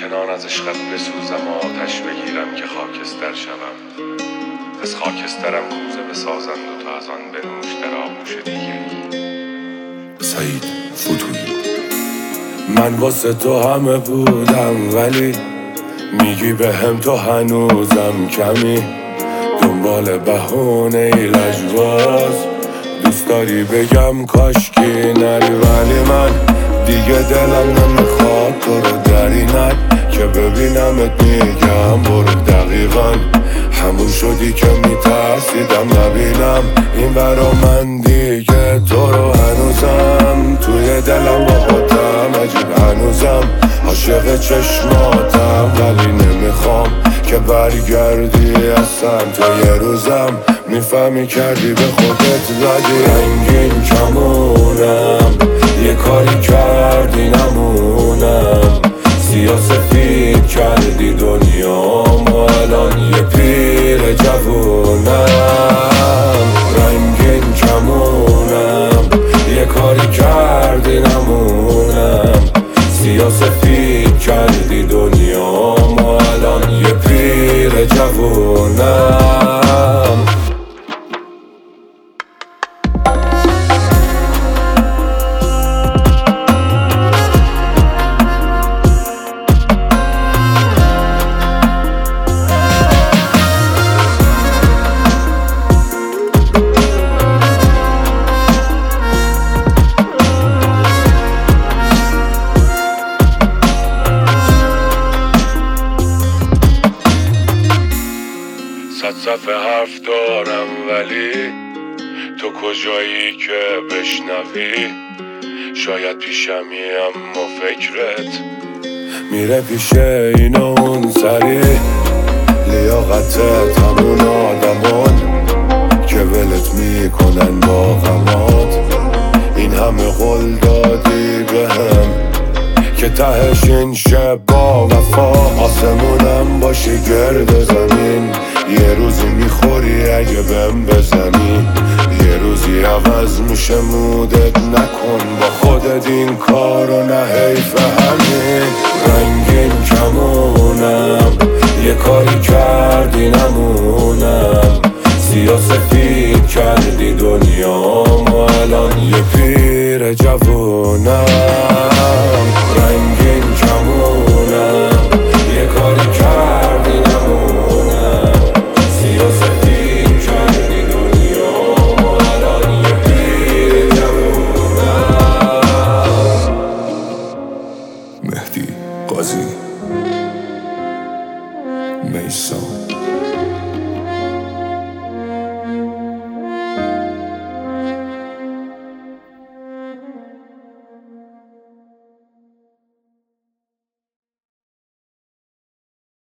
چنان از عشقت بسوزم و آتش بگیرم که خاکستر شوم. از خاکسترم کوزه بسازند و تا از آن بنوش در آغوش دیگری. سعید فتوحی. من واسه تو همه بودم ولی میگی به هم تو هنوزم کمی. دنبال بهونه ای لجواز دوست داری بگم کاشکی نری، ولی من دیگه دلم نمیخواد تو رو در اینت که ببینمت میگم برو. دقیقا همون شدی که میترسیدم نبینم این برا من دیگه تو رو هنوزم توی دلم با خودم عجیب هنوزم عاشق چشماتم، ولی نمیخوام که برگردی اصلا تو یه روزم میفهمی کردی به خودت زدی. رنگین کمونم یه کاری کردی نمونم، سیاسفید کردی دنیام و الان یه پیر جوونم. رنگین کمونم یه کاری کردی نمونم، سیاسفید کردی دنیام و الان یه پیر جوونم. صد صفحه حرف دارم ولی تو کجایی که بشنوی؟ شاید پیشمی اما فکرت میره پیش این و اون سری، لیاقتت همون آدمون که ولت میکنن با غمات. این همه قول دادی بهم که تهش این شه با وفا. آسمونم باشی گرد زمین، یه روزی میخوری اگه بهم بزنی، یه روزی عوض میشه مودت. نکن با خودت این کارو نه حیف همین. رنگین کمونم یه کاری کردی نمونم، سیاسفید کردی دنیام و الان یه پیر جوونم. رنگین کمونم یه کاری کردی نمونم، سیاسفید کردی دنیام و الان یه پیر جوونم. مهدی قاضی میسان.